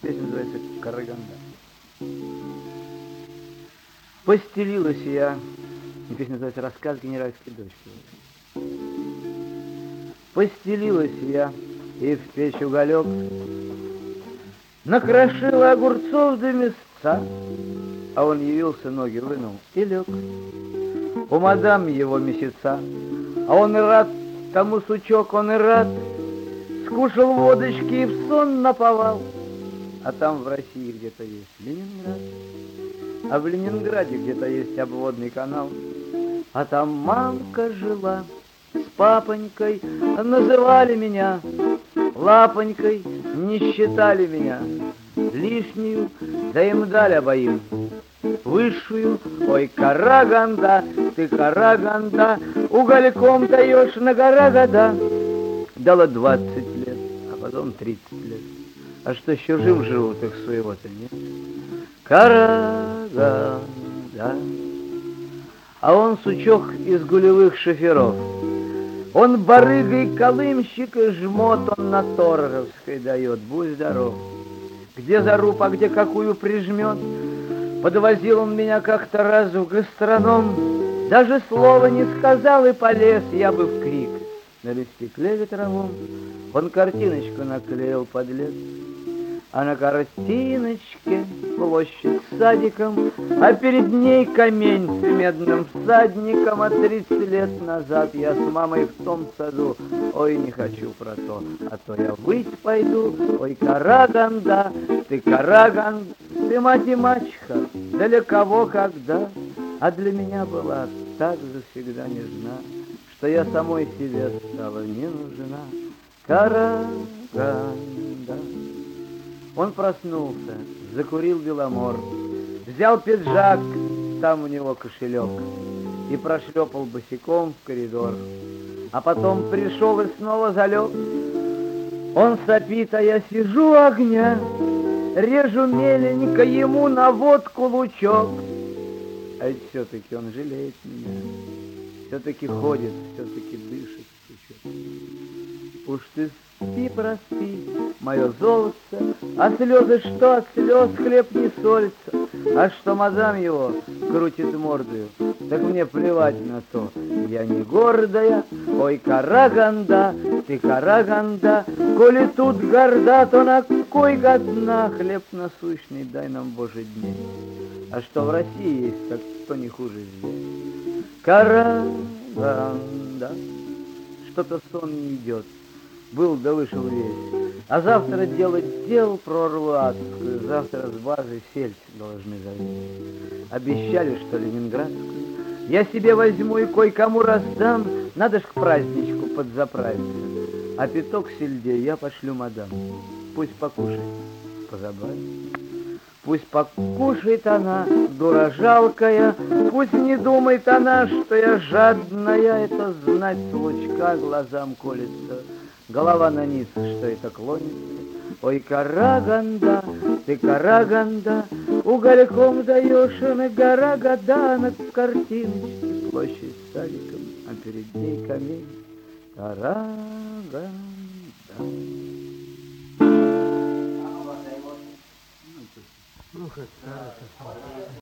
Песня называется «Караганда». Постелилась я, и песня называется «Рассказ генеральской дочки». Постелилась я, и в печь уголек накрошила огурцов до мясца, а он явился, ноги вынул и лег. У мадам его месяца, а он и рад, тому сучок он и рад, скушал водочки и в сон наповал. А там в России где-то есть Ленинград, а в Ленинграде где-то есть обводный канал, а там мамка жила с папонькой, называли меня лапонькой, не считали меня лишнюю, да им дали обоим высшую. Ой, Караганда, ты Караганда, угольком даешь на гора года. Дала 20 лет, а потом 30 лет. А что с чужим живут, их своего-то нет. Караганда. А он сучок из гулевых шоферов. Он барыга и колымщик, и жмот он на Торговской дает, будь здоров. Где заруб, а где какую прижмет. Подвозил он меня как-то раз в гастроном, даже слова не сказал и полез я бы в крик. На листике ветровом он картиночку наклеил подлец, а на картиночке площадь с садиком, а перед ней камень с медным всадником. А 30 лет назад я с мамой в том саду, ой, не хочу про то, а то я выть пойду. Ой, Караганда, ты Караганда, ты мать и мачеха, для кого когда, а для меня была так завсегда нежна, что я самой себе стала не нужна. Караганда. Он проснулся, закурил беломор, взял пиджак, там у него кошелек, и прошлепал босиком в коридор. А потом пришел и снова залег. Он сопит, а я сижу у огня, режу меленько ему на водку лучок. А ведь все-таки он жалеет меня, все-таки ходит, все-таки дышит, течет. Уж ты спи, проспи, мое золотце, а слезы что от слез, хлеб не солится. А что мадам его крутит мордою, так мне плевать на то, я не гордая. Ой, Караганда, ты Караганда, коли тут горда, то на кой годна? Хлеб насущный дай нам, Боже, дней. А что в России есть, так кто не хуже здесь. Караганда. Что-то сон не идет, был да вышел весь. А завтра делал прорву адскую, завтра с базы сельдь должны завести. Обещали, что ленинградскую я себе возьму и кое-кому раздам, надо ж к праздничку подзаправиться. А пяток сельдей я пошлю мадам, пусть покушает, позабавится. Пусть покушает она, дура жалкая, пусть не думает она, что я жадная. Это знать с лучка глазам колется, голова на низ, что это клонится. Ой, Караганда, ты Караганда, угольком даешь на гора года. На картиночке площадь с садиком, а перед ней камень. Караганда. Ну,